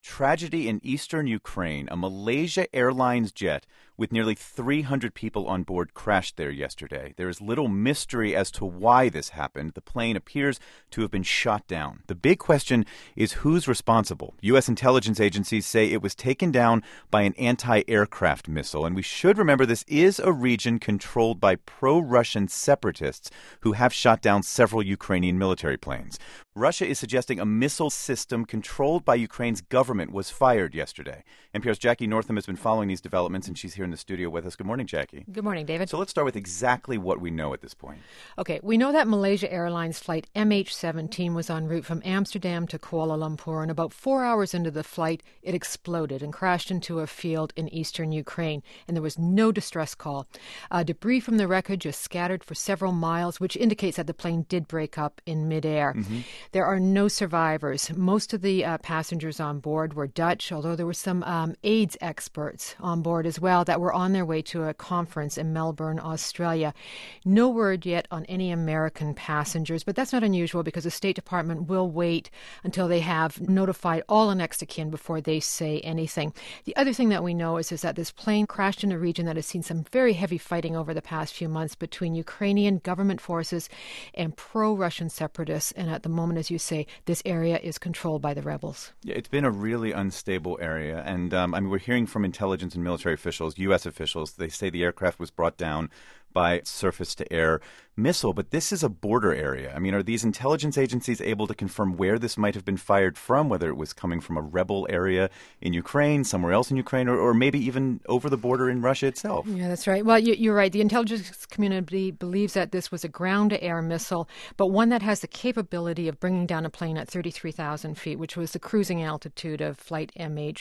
Tragedy in eastern Ukraine. A Malaysia Airlines jet with nearly 300 people on board crashed there yesterday. There is little mystery as to why this happened. The plane appears to have been shot down. The big question is who's responsible. U.S. intelligence agencies say it was taken down by an anti-aircraft missile. And we should remember this is a region controlled by pro-Russian separatists who have shot down several Ukrainian military planes. Russia is suggesting a missile system controlled by Ukraine's government was fired yesterday. NPR's Jackie Northam has been following these developments, and she's here in the studio with us. Good morning, Jackie. Good morning, David. So let's start with exactly what we know at this point. Okay, we know that Malaysia Airlines flight MH17 was en route from Amsterdam to Kuala Lumpur, and about 4 hours into the flight, it exploded and crashed into a field in eastern Ukraine, and there was no distress call. Debris from the wreckage is scattered for several miles, which indicates that the plane did break up in midair. There are no survivors. Most of the passengers on board were Dutch, although there were some AIDS experts on board as well that were on their way to a conference in Melbourne, Australia. No word yet on any American passengers, but that's not unusual because the State Department will wait until they have notified all next of kin before they say anything. The other thing that we know is that this plane crashed in a region that has seen some very heavy fighting over the past few months between Ukrainian government forces and pro-Russian separatists, and at the moment, as you say, this area is controlled by the rebels. Yeah, it's been a really unstable area, and we're hearing from intelligence and military officials, U.S. officials. They say the aircraft was brought down by surface-to-air missile, but this is a border area. I mean, are these intelligence agencies able to confirm where this might have been fired from, whether it was coming from a rebel area in Ukraine, somewhere else in Ukraine, or maybe even over the border in Russia itself? Yeah, that's right. Well, you're right. The intelligence community believes that this was a ground-to-air missile, but one that has the capability of bringing down a plane at 33,000 feet, which was the cruising altitude of flight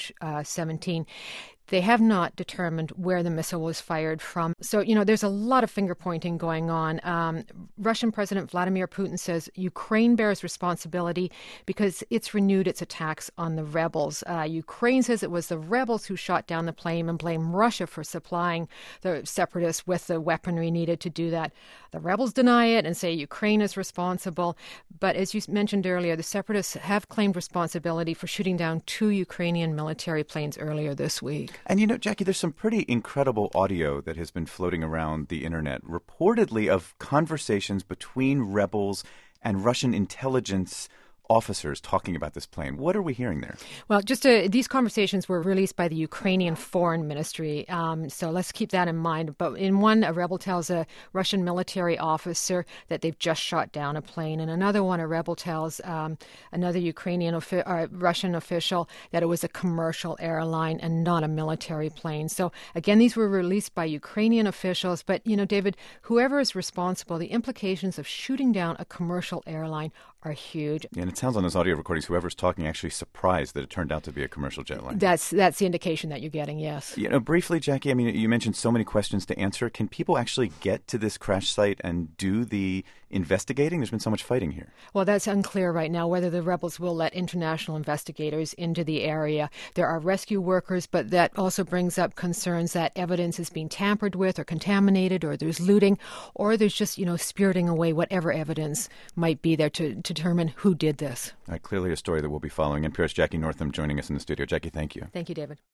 MH17. They have not determined where the missile was fired from. So, there's a lot of finger-pointing going on. Russian President Vladimir Putin says Ukraine bears responsibility because it's renewed its attacks on the rebels. Ukraine says it was the rebels who shot down the plane and blame Russia for supplying the separatists with the weaponry needed to do that. The rebels deny it and say Ukraine is responsible. But as you mentioned earlier, the separatists have claimed responsibility for shooting down 2 Ukrainian military planes earlier this week. And Jackie, there's some pretty incredible audio that has been floating around the internet, reportedly of conversations between rebels and Russian intelligence officers talking about this plane. What are we hearing there? Well, these conversations were released by the Ukrainian Foreign Ministry, so let's keep that in mind. But in one, a rebel tells a Russian military officer that they've just shot down a plane. And another one, a rebel tells another Russian official that it was a commercial airline and not a military plane. So again, these were released by Ukrainian officials. But, David, whoever is responsible, the implications of shooting down a commercial airline are huge. Yeah, and it sounds on those audio recordings, whoever's talking actually surprised that it turned out to be a commercial jet line. That's the indication that you're getting, yes. Briefly, Jackie, you mentioned so many questions to answer. Can people actually get to this crash site and do the investigating? There's been so much fighting here. Well, that's unclear right now whether the rebels will let international investigators into the area. There are rescue workers, but that also brings up concerns that evidence is being tampered with or contaminated, or there's looting, or there's just, spiriting away whatever evidence might be there to determine who did this. Clearly a story that we'll be following. NPR's Jackie Northam joining us in the studio. Jackie, thank you. Thank you, David.